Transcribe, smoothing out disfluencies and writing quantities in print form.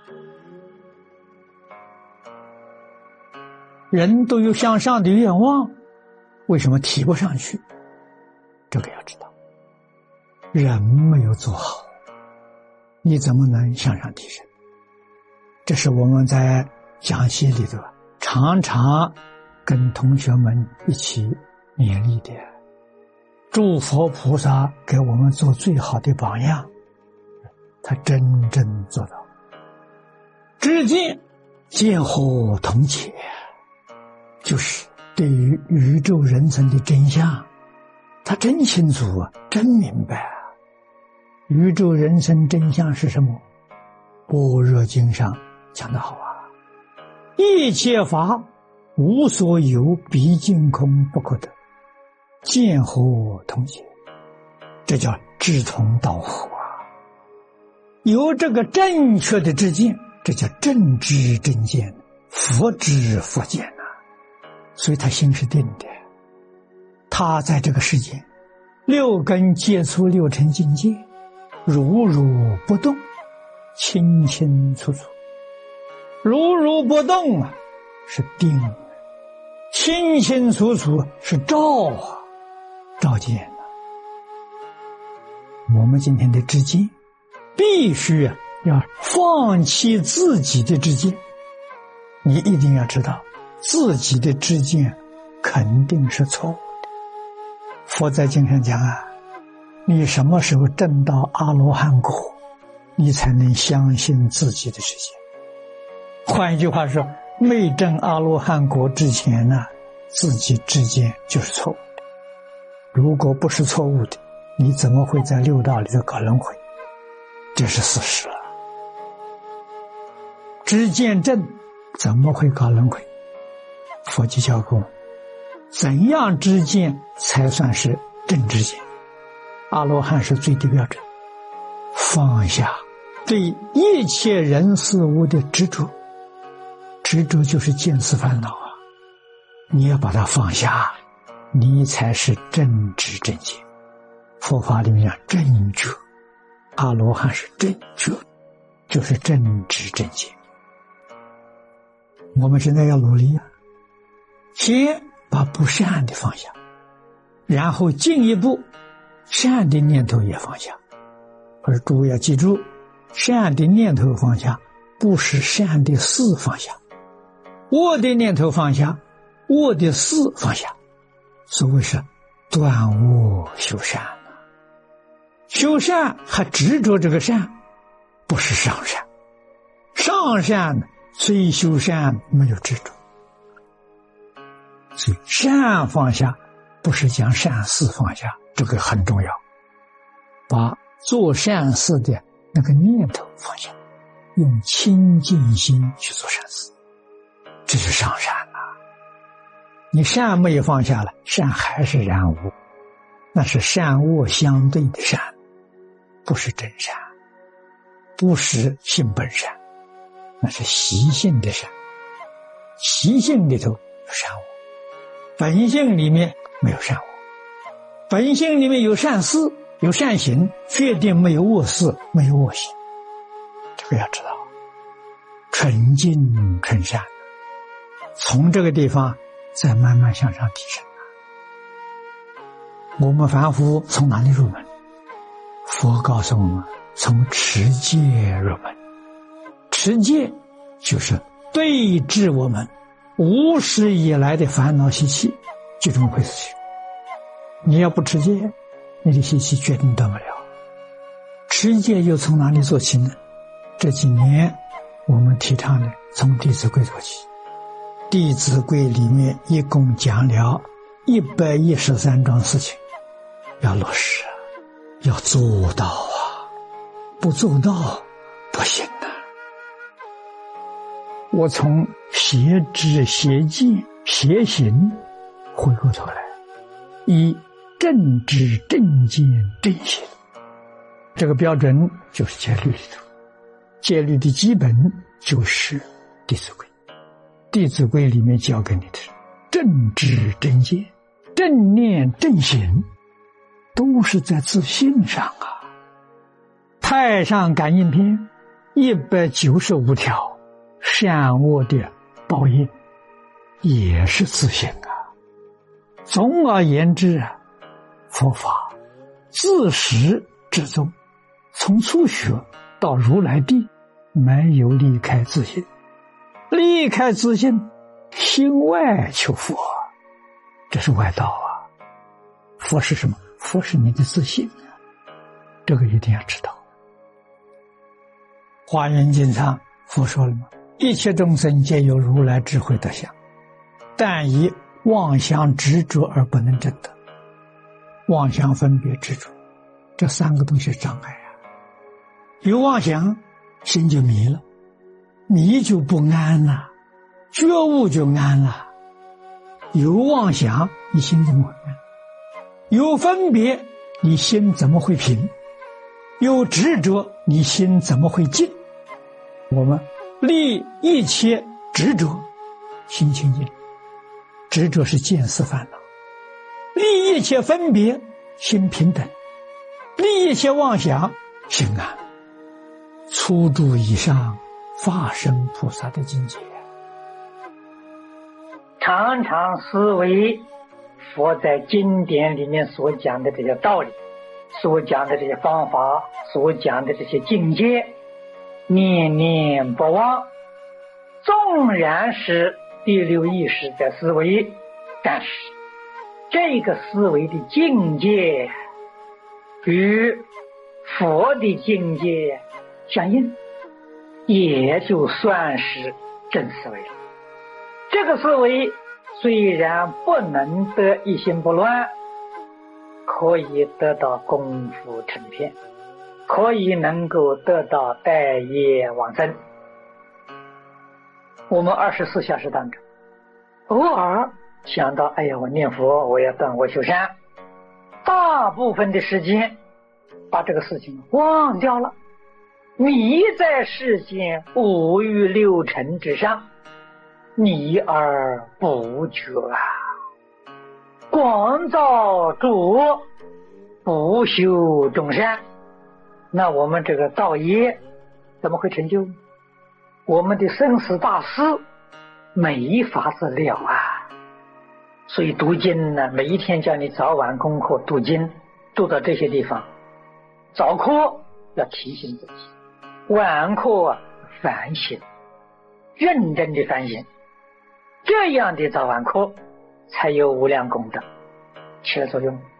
人都有向上的愿望，为什么提不上去？这个要知道，人没有做好，你怎么能向上提升？这是我们在讲习里头常常跟同学们一起勉励的。诸佛菩萨给我们做最好的榜样，他真正做到。知见见惑同解，就是对于宇宙人生的真相，他真清楚真明白。宇宙人生真相是什么？般若经上讲得好一切法无所有，毕竟空不可得，见惑同解，这叫志同道合有这个正确的知见，这叫正知正见，佛知佛见所以他心是定的。他在这个世间六根接触六尘境界，如如不动，清清楚楚。如如不动是定，清清楚楚是照照见我们今天的知见，必须要放弃自己的知见。你一定要知道，自己的知见肯定是错误的。佛在经上讲你什么时候证到阿罗汉果，你才能相信自己的知见。换一句话说，没证阿罗汉果之前自己知见就是错误的。如果不是错误的，你怎么会在六道里头搞轮回？这是事实知见正，怎么会搞轮回？佛就教给我们怎样知见才算是正知见。阿罗汉是最低标准，放下对一切人事物的执着，执着就是见思烦恼你要把它放下，你才是正知正见。佛法里面讲正觉，阿罗汉是正觉，就是正知正见。我们现在要努力先把不善的放下，然后进一步善的念头也放下。可是诸位要记住，善的念头放下，不是善的事放下。恶的念头放下，恶的事放下。所谓是断恶修善修善还执着这个善，不是上善。上善虽修善没有执着，所以善放下不是讲善事放下，这个很重要。把做善事的那个念头放下，用清净心去做善事，这是上善你善没有放下了，善还是染污，那是善恶相对的善，不是真善，不是性本善，那是习性的善。习性里头有善恶，本性里面没有善恶。本性里面有善事有善行，确定没有恶事没有恶行，这个要知道。纯净纯善，从这个地方再慢慢向上提升。我们凡夫从哪里入门？佛告诉我们，从持戒入门。持戒就是对治我们无始以来的烦恼习气，集中会死去。你要不持戒，你的习气决定断不了。持戒又从哪里做起呢？这几年我们提倡的从弟子规做起。弟子规里面一共讲了113桩事情，要落实要做到不做到不行我从邪知邪见邪行回过头来，以正知正见正行，这个标准就是戒律里头。戒律的基本就是弟子规。弟子规里面教给你的正知正见正念正行，都是在自信上太上感应篇 195条善恶的报应，也是自性啊。总而言之啊，佛法自始至终，从初学到如来地，没有离开自性。离开自性，心外求佛，这是外道啊。佛是什么？佛是你的自性啊，这个一定要知道。华严经上佛说了吗？一切众生皆有如来智慧德相，但以妄想执着而不能证得。妄想分别执着，这3个东西是障碍啊。有妄想，心就迷了，迷就不安了，觉悟就安了。有妄想，你心怎么会安？有分别，你心怎么会平？有执着，你心怎么会静？我们离一切执着，心清净。执着是见思烦恼，离一切分别，心平等；离一切妄想，心安。初住以上，法身菩萨的境界。 常常思维佛在经典里面所讲的这些道理，所讲的这些方法，所讲的这些境界，念念不忘。纵然是第六意识在思维，但是这个思维的境界与佛的境界相应，也就算是正思维了。这个思维虽然不能得一心不乱，可以得到功夫成片，可以能够得到带业往生。我们24小时当中，偶尔想到哎呀，我念佛，我要断恶修善，大部分的时间把这个事情忘掉了，迷在世间5欲6尘之上，迷而不觉啊，广造诸恶，不修众善，那我们这个道业怎么会成就？我们的生死大事没法子了啊！所以读经呢，每一天叫你早晚功课读经，读到这些地方，早课要提醒自己，晚课反省，认真的反省，这样的早晚课才有无量功德起了作用。